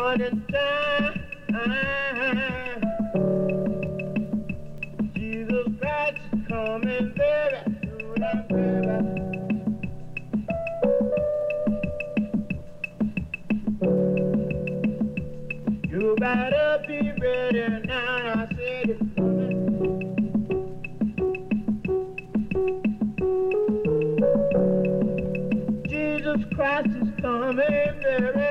morning time. Jesus Christ is coming, baby. Soon and baby. You better be ready now. I said it's coming. Jesus Christ is coming, baby.